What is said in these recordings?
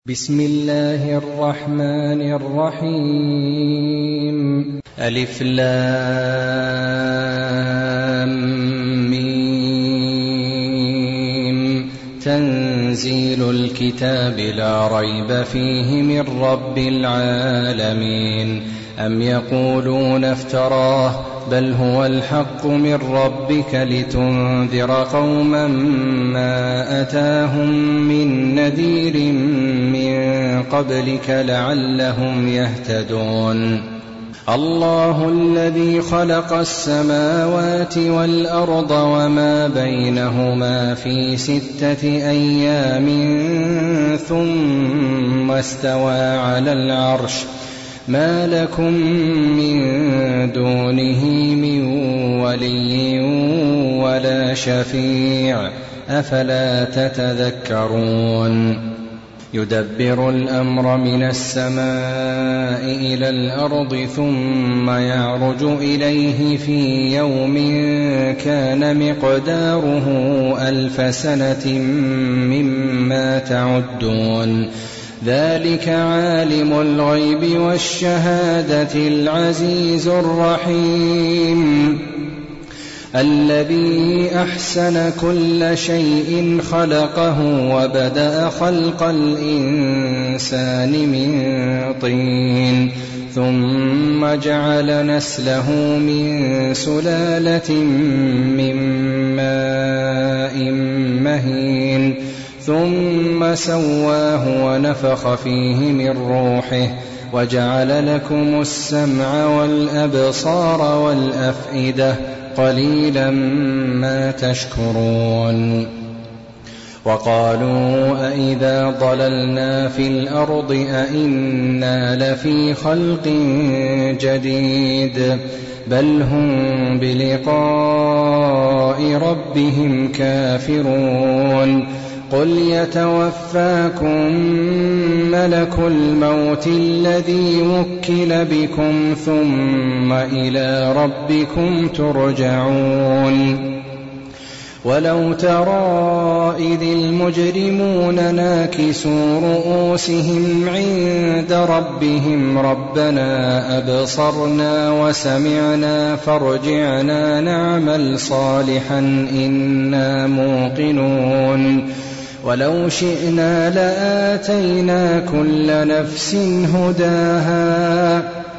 بسم الله الرحمن الرحيم. ألف لام ميم. تنزيل الكتاب لا ريب فيه من رب العالمين. أم يقولون افتراه بل هو الحق من ربك لتنذر قوما ما أتاهم من نذير من قبلك لعلهم يهتدون. الله الذي خلق السماوات والأرض وما بينهما في 6 أيام ثم استوى على العرش ما لكم من دونه من ولي ولا شفيع أفلا تتذكرون. يدبر الأمر من السماء إلى الأرض ثم يعرج إليه في يوم كان مقداره 1000 سنة مما تعدون. ذلك عالم الغيب والشهادة العزيز الرحيم الذي أحسن كل شيء خلقه وبدأ خلق الإنسان من طين ثم جعل نسله من سلالة من ماء مهين ثم سواه ونفخ فيه من روحه وجعل لكم السمع والأبصار والأفئدة قليلا ما تشكرون. وقالوا أئذا ضللنا في الأرض أئنا لفي خلق جديد بل هم بلقاء ربهم كافرون. قل يتوفاكم ملك الموت الذي وكل بكم ثم إلى ربكم ترجعون. ولو ترى إذ المجرمون ناكسوا رؤوسهم عند ربهم ربنا أبصرنا وسمعنا فارجعنا نعمل صالحا إنا موقنون. ولو شئنا لآتينا كل نفس هداها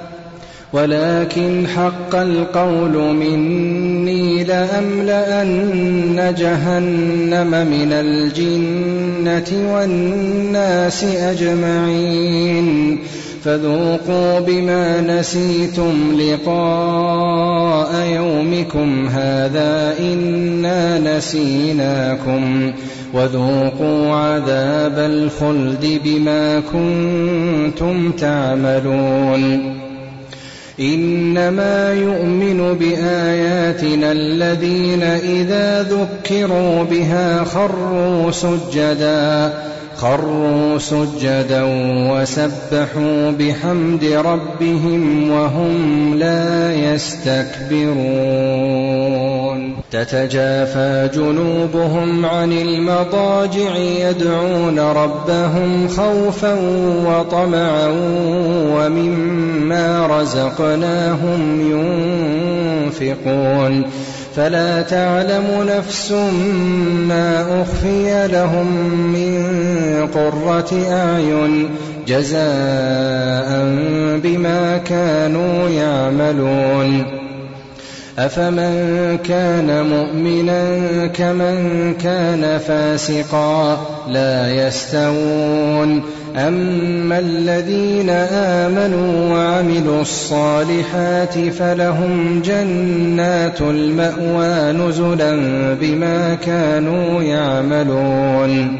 ولكن حق القول مني لأملأن جهنم من الجنة والناس أجمعين فذوقوا بما نسيتم لقاء يومكم هذا إنا نسيناكم وذوقوا عذاب الخلد بما كنتم تعملون. إنما يؤمن بآياتنا الذين إذا ذكروا بها خروا سجدا وسبحوا بحمد ربهم وهم لا يستكبرون. تتجافى جنوبهم عن المضاجع يدعون ربهم خوفا وطمعا ومما رزقناهم ينفقون. فلا تعلم نفس ما أخفي لهم من قرة أعين جزاء بما كانوا يعملون. أفمن كان مؤمنا كمن كان فاسقا لا يستوون. أما الذين آمنوا وعملوا الصالحات فلهم جنات المأوى نزلا بما كانوا يعملون.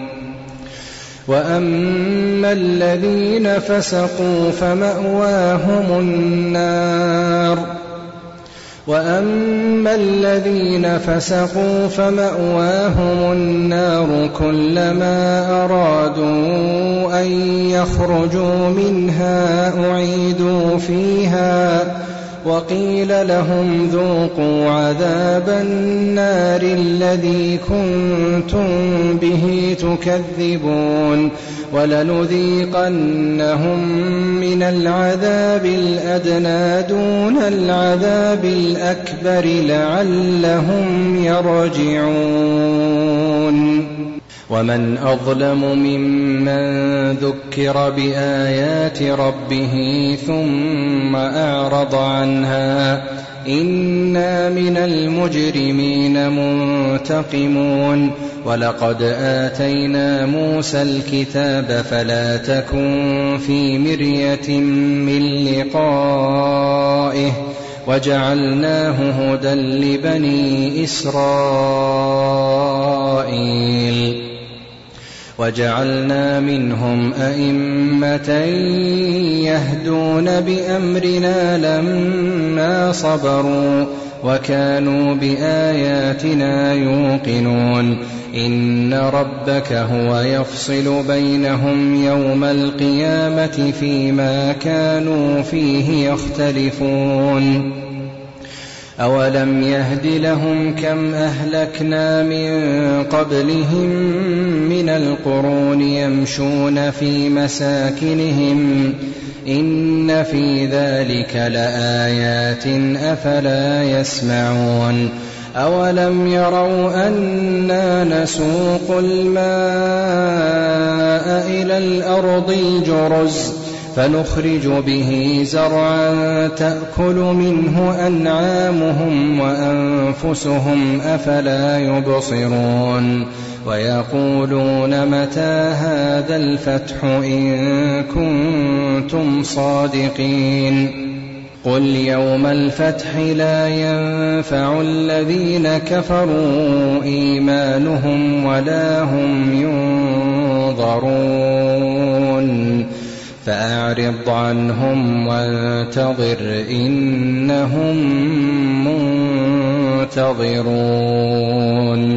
وأما الذين فسقوا فمأواهم النار كلما أرادوا أن يخرجوا منها أعيدوا فيها وقيل لهم ذوقوا عذاب النار الذي كنتم به تكذبون ولنذيقنهم من العذاب الأدنى دون العذاب الأكبر لعلهم يرجعون ومن أظلم ممن ذكر بآيات ربه ثم أعرض عنها إنا من المجرمين منتقمون ولقد آتينا موسى الكتاب فلا تكن في مرية من لقائه وجعلناه هدى لبني إسرائيل وجعلنا منهم أئمة يهدون بأمرنا لما صبروا وكانوا بآياتنا يوقنون إن ربك هو يفصل بينهم يوم القيامة فيما كانوا فيه يختلفون أولم يهد لهم كم أهلكنا من قبلهم من القرون يمشون في مساكنهم إن في ذلك لآيات أفلا يسمعون أولم يروا أنا نسوق الماء إلى الأرض الجرز فنخرج به زرعا تأكل منه أنعامهم وأنفسهم أفلا يبصرون ويقولون متى هذا الفتح إن كنتم صادقين قل يوم الفتح لا ينفع الذين كفروا إيمانهم ولا هم ينظرون فأعرض عنهم وانتظر إنهم منتظرون